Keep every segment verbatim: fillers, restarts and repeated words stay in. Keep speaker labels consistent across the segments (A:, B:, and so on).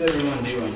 A: everyone doing?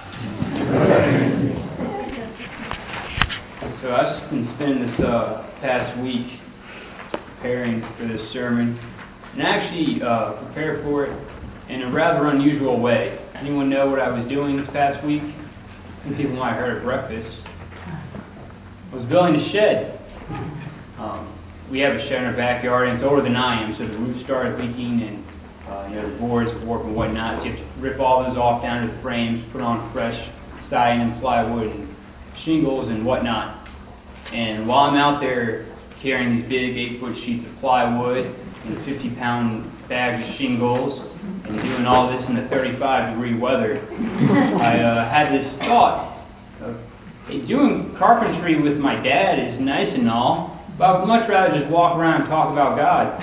A: So I've just been spending this uh, past week preparing for this sermon, and I actually uh, prepared for it in a rather unusual way. Anyone know what I was doing this past week? Some people might have heard at breakfast. I was building a shed. Um, we have a shed in our backyard, and it's older than I am, so the roof started leaking, and uh, you know the boards warp and whatnot. So you have to rip all those off down to the frames, put on fresh siding and plywood and shingles and whatnot. And while I'm out there carrying these big eight-foot sheets of plywood and fifty-pound bags of shingles and doing all this in the thirty-five degree weather, I uh, had this thought of, hey, doing carpentry with my dad is nice and all, but I would much rather just walk around and talk about God.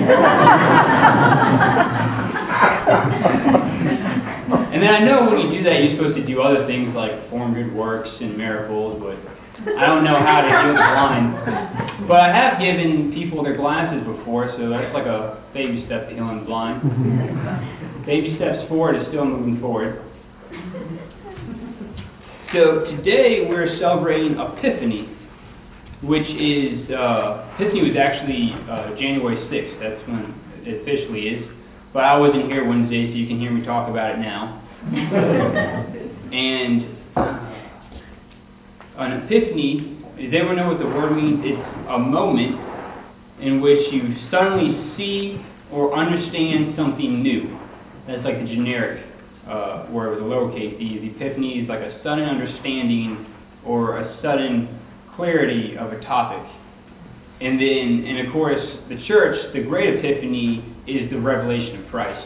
A: And then I know when you do that, you're supposed to do other things like perform good works and miracles, but I don't know how to heal the blind. But I have given people their glasses before, so that's like a baby step to healing the blind. Baby steps forward is still moving forward. So today we're celebrating Epiphany, which is, uh, Epiphany was actually uh, January sixth. That's when it officially is. But I wasn't here Wednesday, so you can hear me talk about it now. And an epiphany, does everyone know what the word means? It's a moment in which you suddenly see or understand something new. That's like the generic uh, word with a lowercase e. The epiphany is like a sudden understanding or a sudden clarity of a topic. And then, and of course, the church, the great epiphany is the revelation of Christ.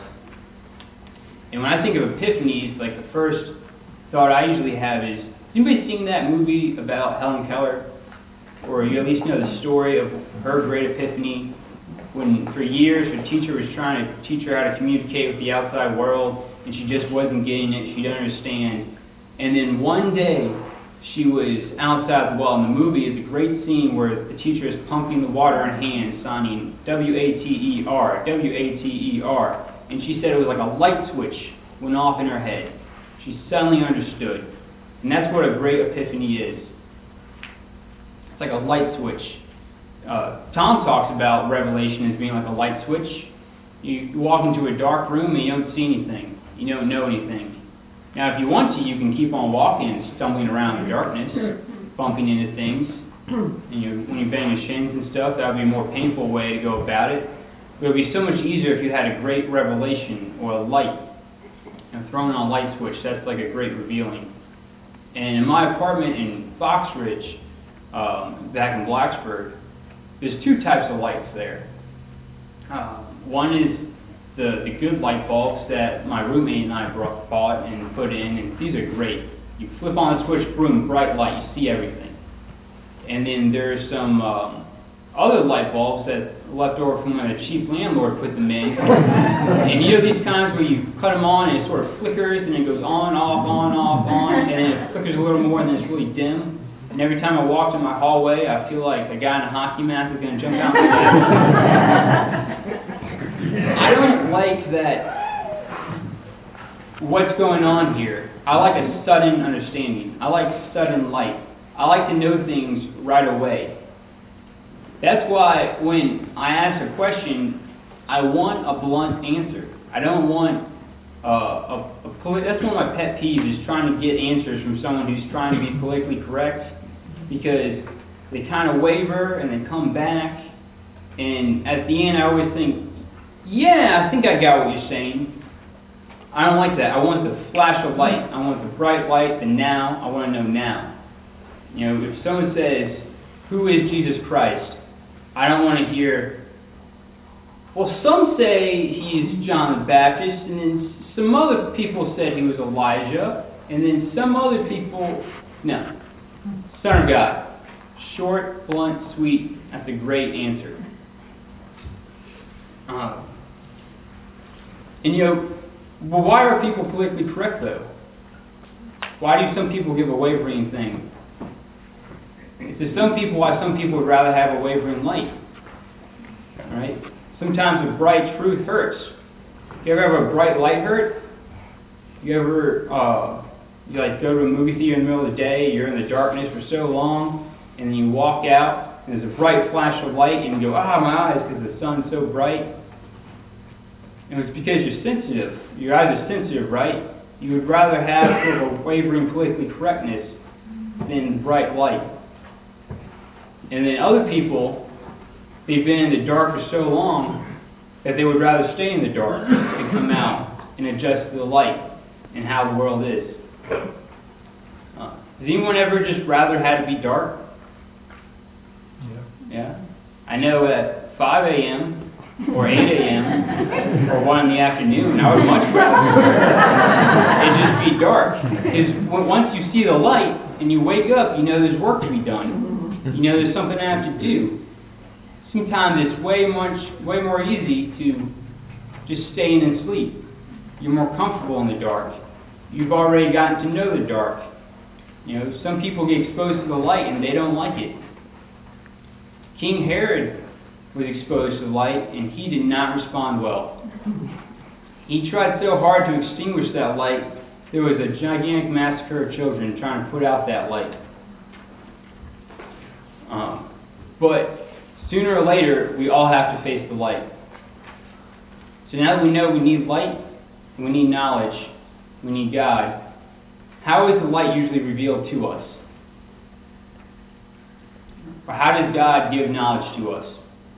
A: And when I think of epiphanies, like the first thought I usually have is, anybody seen that movie about Helen Keller? Or you at least know the story of her great epiphany when for years her teacher was trying to teach her how to communicate with the outside world and she just wasn't getting it, she didn't understand. And then one day she was outside the well, and the movie is a great scene where the teacher is pumping the water in her hand, signing W A T E R, W A T E R. And she said it was like a light switch went off in her head. She suddenly understood. And that's what a great epiphany is. It's like a light switch. Uh, Tom talks about revelation as being like a light switch. You walk into a dark room and you don't see anything. You don't know anything. Now, if you want to, you can keep on walking and stumbling around in the darkness, bumping into things. And you, when you bang your shins and stuff, that would be a more painful way to go about it. But it would be so much easier if you had a great revelation or a light. You know, throwing on a light switch, that's like a great revealing. And in my apartment in Foxridge, um, back in Blacksburg, there's two types of lights there. Uh, one is the, the good light bulbs that my roommate and I brought, bought and put in, and these are great. You flip on the switch, boom, bright light, you see everything. And then there's some um, other light bulbs that left over from when a cheap landlord put them in. And you know these times where you cut them on and it sort of flickers and it goes on, off, on, off, on, and then it flickers a little more and then it's really dim. And every time I walk in my hallway, I feel like a guy in a hockey mask is going to jump out my head. I don't like that. What's going on here? I like a sudden understanding. I like sudden light. I like to know things right away. That's why when I ask a question, I want a blunt answer. I don't want uh, a, a poli- that's one of my pet peeves is trying to get answers from someone who's trying to be politically correct, because they kind of waver and they come back, and at the end I always think, yeah, I think I got what you're saying. I don't like that. I want the flash of light. I want the bright light, the now. I want to know now. You know, if someone says, who is Jesus Christ? I don't want to hear, well, some say he's John the Baptist, and then some other people said he was Elijah, and then some other people, no. Son of God. Short, blunt, sweet. That's a great answer. Uh, and you know, well, why are people politically correct, though? Why do some people give a wavering thing? To some people, why some people would rather have a wavering light. All right? Sometimes a bright truth hurts. You ever have a bright light hurt? You ever, uh, you like go to a movie theater in the middle of the day, you're in the darkness for so long, and then you walk out, and there's a bright flash of light, and you go, ah, my eyes, because the sun's so bright. And it's because you're sensitive. Your eyes are sensitive, right? You would rather have sort of a wavering politically correctness than bright light. And then other people, they've been in the dark for so long that they would rather stay in the dark and come out and adjust to the light and how the world is. Uh, has anyone ever just rather had to be dark? Yeah. Yeah. I know at five a.m. or eight a.m. or one in the afternoon, I would much rather it just be dark. Because once you see the light and you wake up, you know there's work to be done. You know there's something I have to do. Sometimes it's way much, way more easy to just stay in and sleep. You're more comfortable in the dark. You've already gotten to know the dark. You know, some people get exposed to the light and they don't like it. King Herod was exposed to the light and he did not respond well. He tried so hard to extinguish that light, there was a gigantic massacre of children trying to put out that light. Um, but sooner or later, we all have to face the light. So now that we know we need light, we need knowledge, we need God, how is the light usually revealed to us? Or how does God give knowledge to us?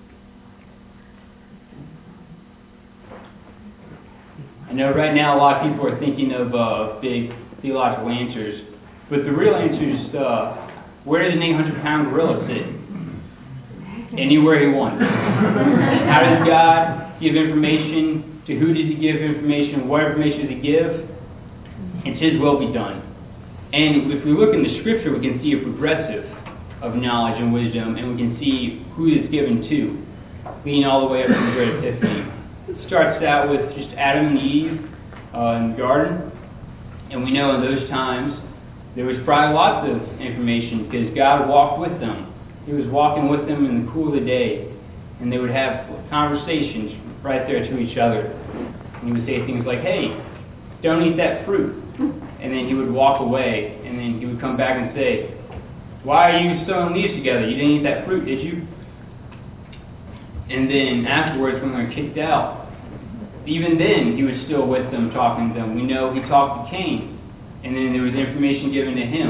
A: I know right now a lot of people are thinking of uh, big theological answers, but the real answer is, uh, where does an eight hundred pound gorilla sit? Anywhere he wants. How does God give information? To who does he give information? What information does he give? It's his will be done. And if we look in the scripture, we can see a progressive of knowledge and wisdom, and we can see who it's given to, leading all the way up to the Great Epiphany. It starts out with just Adam and Eve uh, in the garden, and we know in those times there was probably lots of information because God walked with them. He was walking with them in the cool of the day, and they would have conversations right there to each other. And he would say things like, hey, don't eat that fruit. And then he would walk away, and then he would come back and say, why are you sewing leaves together? You didn't eat that fruit, did you? And then afterwards, when they were kicked out, even then, he was still with them, talking to them. We know he talked to Cain, and then there was information given to him.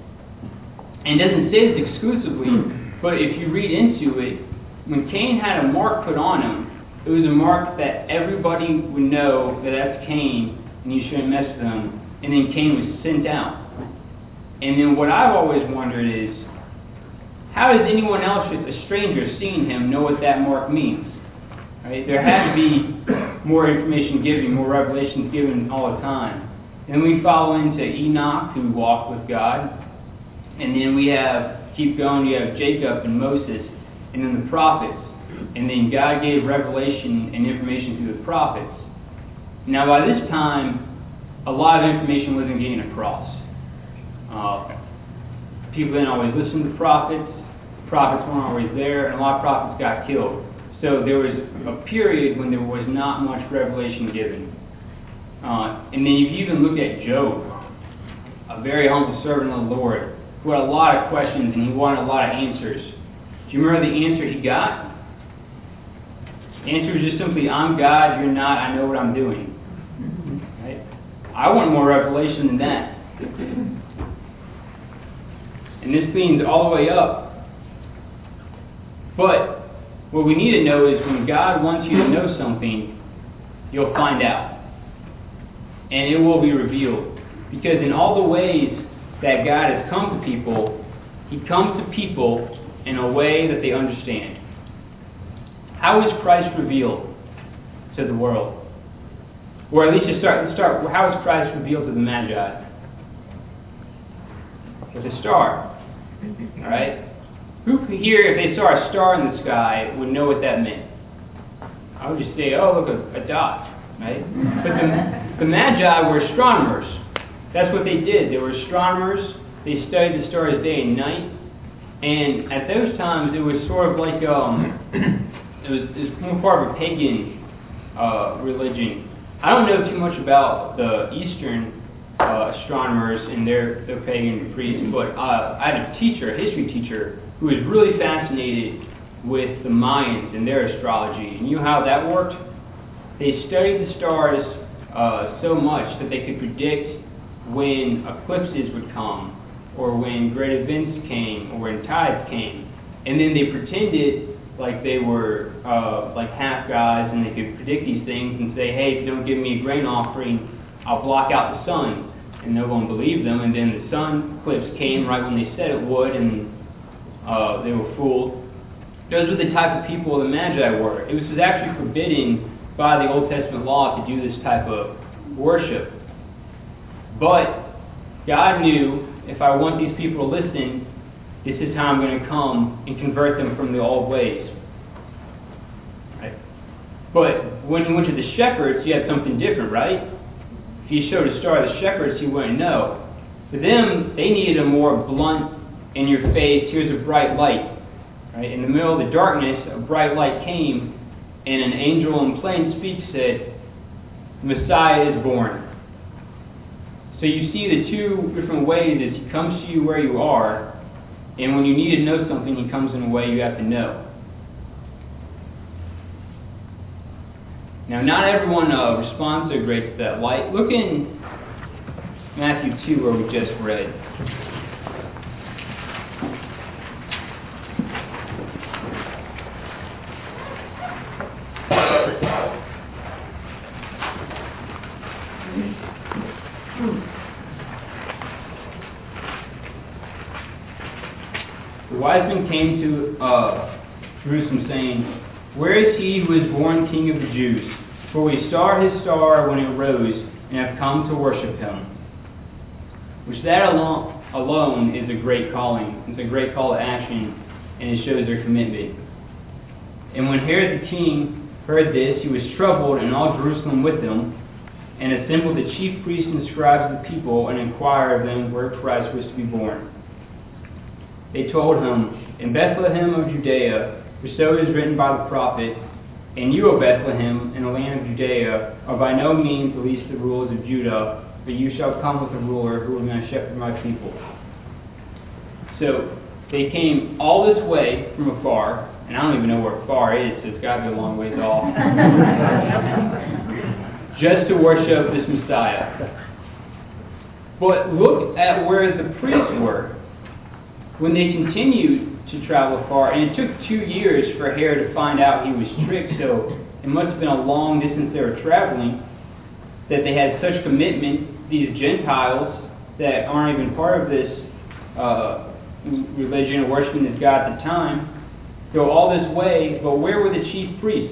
A: And it doesn't say this exclusively, but if you read into it, when Cain had a mark put on him, it was a mark that everybody would know that that's Cain, and you shouldn't mess with him. And then Cain was sent out. And then what I've always wondered is, how does anyone else, just a stranger seeing him, know what that mark means? Right? There had to be more information given, more revelations given all the time. And we follow into Enoch, who walked with God. And then we have, keep going, you have Jacob and Moses, and then the prophets. And then God gave revelation and information through the prophets. Now by this time, a lot of information wasn't getting across. Uh, people didn't always listen to prophets. Prophets weren't always there, and a lot of prophets got killed. So there was a period when there was not much revelation given. Uh, and then if you even look at Job, a very humble servant of the Lord, who had a lot of questions and he wanted a lot of answers. Do you remember the answer he got? The answer was just simply, I'm God, you're not, I know what I'm doing. Right? I want more revelation than that. And this leans all the way up. But what we need to know is when God wants you to know something, you'll find out. And it will be revealed. Because in all the ways that God has come to people, he comes to people in a way that they understand. How is Christ revealed to the world? Or at least to start, let's start, how is Christ revealed to the Magi? With a star. Alright? Who here, if they saw a star in the sky, would know what that meant? I would just say, oh, look, a, a dot. Right? But the, the Magi were astronomers. That's what they did. They were astronomers. They studied the stars day and night. And at those times, it was sort of like, um, it was, it was more part of a pagan uh, religion. I don't know too much about the Eastern uh, astronomers and their, their pagan priests, but uh, I had a teacher, a history teacher, who was really fascinated with the Mayans and their astrology. And you know how that worked? They studied the stars uh, so much that they could predict when eclipses would come, or when great events came, or when tides came. And then they pretended like they were uh, like half gods, and they could predict these things and say, hey, if you don't give me a grain offering, I'll block out the sun. And no one believed them, and then the sun eclipse came right when they said it would, and uh, they were fooled. Those were the type of people the Magi were. It was actually forbidden by the Old Testament law to do this type of worship. But God knew, if I want these people to listen, this is how I'm going to come and convert them from the old ways. Right? But when you went to the shepherds, you had something different, right? If you showed a star to the shepherds, you wouldn't know. For them, they needed a more blunt, in your face, here's a bright light. Right? In the middle of the darkness, a bright light came, and an angel in plain speech said, Messiah is born. So you see the two different ways is he comes to you where you are, and when you need to know something, he comes in a way you have to know. Now, not everyone uh, responds so great to that light. Look in Matthew two, where we just read. The wise men came to uh, Jerusalem, saying, Where is he who is born King of the Jews? For we saw his star when it rose, and have come to worship him. Which that alone, alone is a great calling. It's a great call to action, and it shows their commitment. And when Herod the king heard this, he was troubled, and all Jerusalem with him, and assembled the chief priests and scribes of the people, and inquired of them where Christ was to be born. They told him, In Bethlehem of Judea, for so it is written by the prophet, And you, O Bethlehem, in the land of Judea, are by no means the least of the rulers of Judah, but you shall come with a ruler who is going to shepherd my people. So they came all this way from afar, and I don't even know where far is, so it's got to be a long ways off, just to worship this Messiah. But look at where the priests were. When they continued to travel far, and it took two years for Herod to find out he was tricked, so it must have been a long distance they were traveling, that they had such commitment, these Gentiles that aren't even part of this uh, religion or worshiping this God at the time, go all this way, but where were the chief priests?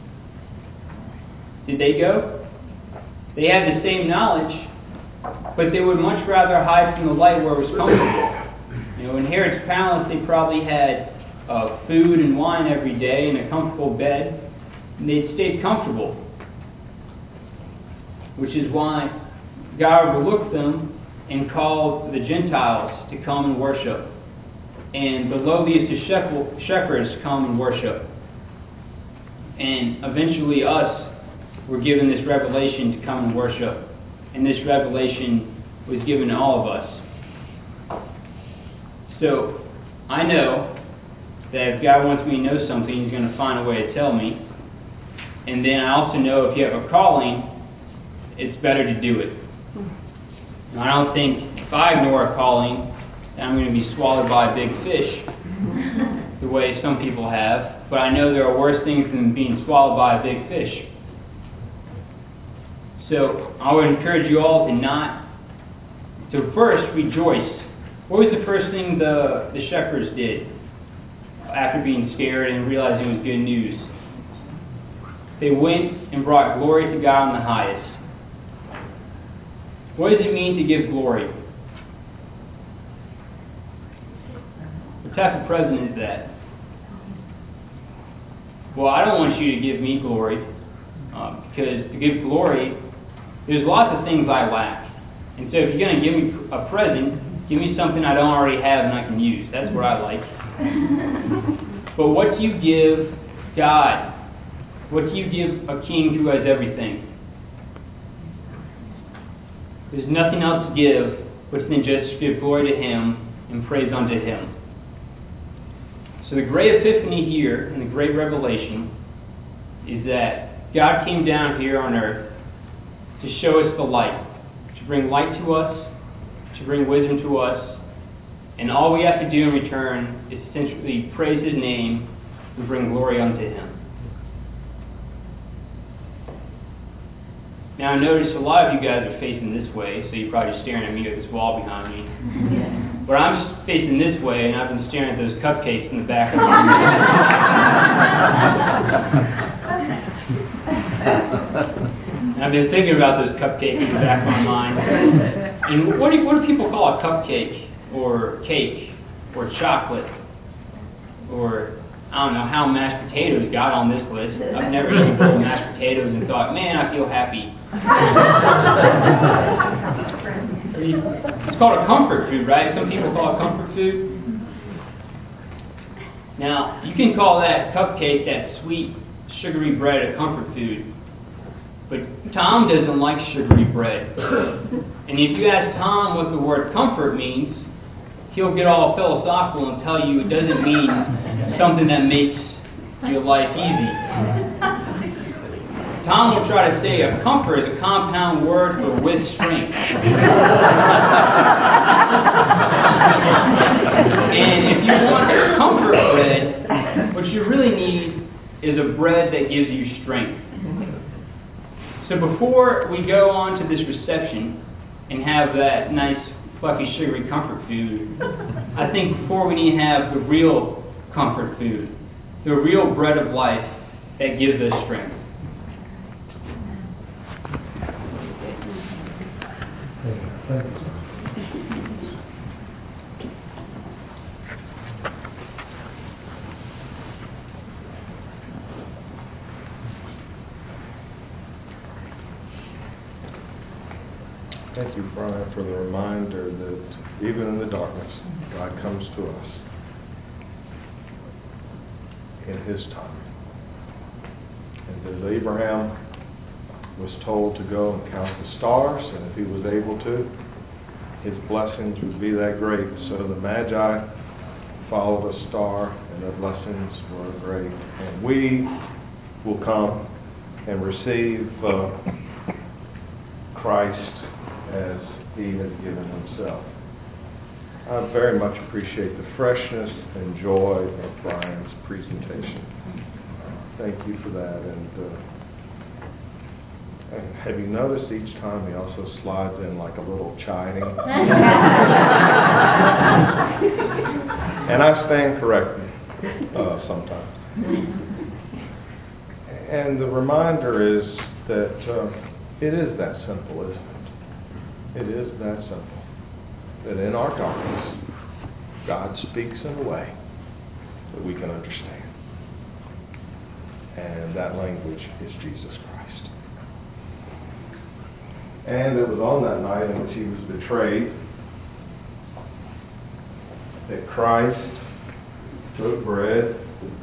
A: Did they go? They had the same knowledge, but they would much rather hide from the light where it was comfortable. You know, in Herod's palace, they probably had uh, food and wine every day and a comfortable bed, and they stayed comfortable. Which is why God overlooked them and called the Gentiles to come and worship. And the lowliest of shepherds come and worship. And eventually us were given this revelation to come and worship. And this revelation was given to all of us. So, I know that if God wants me to know something, He's going to find a way to tell me. And then I also know if you have a calling, it's better to do it. Now, I don't think if I ignore a calling, that I'm going to be swallowed by a big fish, the way some people have. But I know there are worse things than being swallowed by a big fish. So, I would encourage you all to not, to first rejoice. What was the first thing the, the shepherds did after being scared and realizing it was good news? They went and brought glory to God in the highest. What does it mean to give glory? What type of president is that? Well, I don't want you to give me glory, uh, because to give glory, there's lots of things I lack. And so if you're going to give me a present, give me something I don't already have and I can use. That's what I like. But what do you give God? What do you give a king who has everything? There's nothing else to give but to just give glory to Him and praise unto Him. So the great epiphany here and the great revelation is that God came down here on earth to show us the light, to bring light to us, to bring wisdom to us, and all we have to do in return is essentially praise His name and bring glory unto Him. Now I notice a lot of you guys are facing this way, so you're probably just staring at me at this wall behind me. But I'm just facing this way, and I've been staring at those cupcakes in the back of my mind. I've been thinking about those cupcakes in the back of my mind. And what do, what do people call a cupcake, or cake, or chocolate, or I don't know how mashed potatoes got on this list. I've never eaten a bowl of mashed potatoes and thought, man, I feel happy. It's called a comfort food, right? Some people call it comfort food. Now, you can call that cupcake, that sweet, sugary bread, a comfort food. But Tom doesn't like sugary bread. And if you ask Tom what the word comfort means, he'll get all philosophical and tell you it doesn't mean something that makes your life easy. Tom will try to say a comfort is a compound word for with strength. And if you want a comfort bread, what you really need is a bread that gives you strength. So before we go on to this reception and have that nice, fluffy, sugary comfort food, I think before we need to have the real comfort food, the real bread of life that gives us strength.
B: Thank you.
C: Thank you, Brian, for the reminder that even in the darkness, God comes to us in His time. And that Abraham was told to go and count the stars, and if he was able to, his blessings would be that great. So the Magi followed a star, and their blessings were great. And we will come and receive uh, Christ as He has given Himself. I very much appreciate the freshness and joy of Brian's presentation. Thank you for that. And uh, And have you noticed each time he also slides in like a little chiming? And I stand corrected uh, sometimes. And the reminder is that uh, it is that simple, isn't it? It is that simple. That in our darkness, God speaks in a way that we can understand. And that language is Jesus Christ. And it was on that night in which He was betrayed that Christ took bread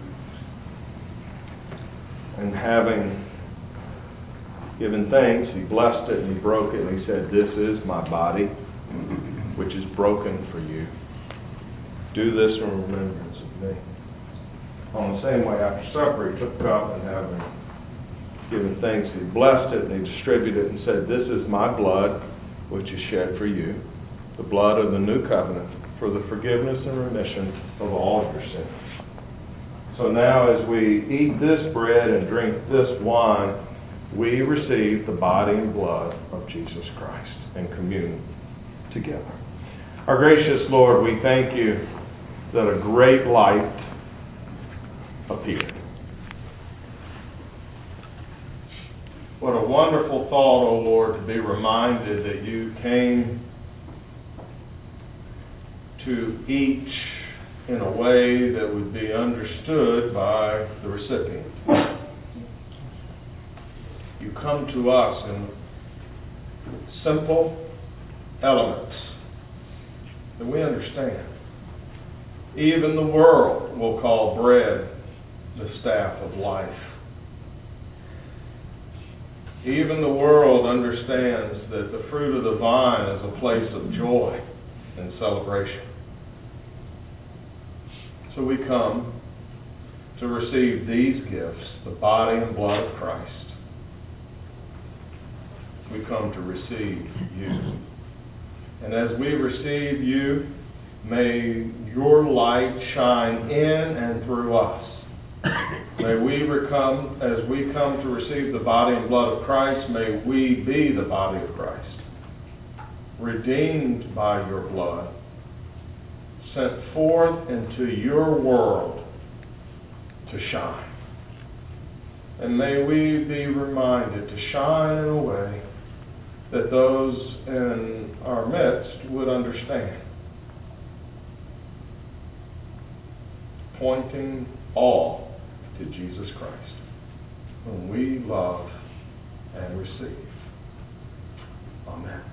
C: and having given thanks, He blessed it and He broke it and He said, "This is my body, which is broken for you. Do this in remembrance of me." On the same way, after supper, He took the cup and having given thanks, He blessed it and He distributed it and said, "This is my blood, which is shed for you, the blood of the new covenant, for the forgiveness and remission of all your sins." So now as we eat this bread and drink this wine, we receive the body and blood of Jesus Christ and commune together. Our gracious Lord, we thank You that a great light appeared. What a wonderful thought, O Lord, to be reminded that You came to each in a way that would be understood by the recipient. You come to us in simple elements that we understand. Even the world will call bread the staff of life. Even the world understands that the fruit of the vine is a place of joy and celebration. So we come to receive these gifts, the body and blood of Christ. We come to receive you. And as we receive you, may your light shine in and through us. May we come, as we come to receive the body and blood of Christ, may we be the body of Christ, redeemed by your blood, sent forth into your world to shine. And may we be reminded to shine in a way that those in our midst would understand, pointing all to Jesus Christ, whom we love and receive. Amen.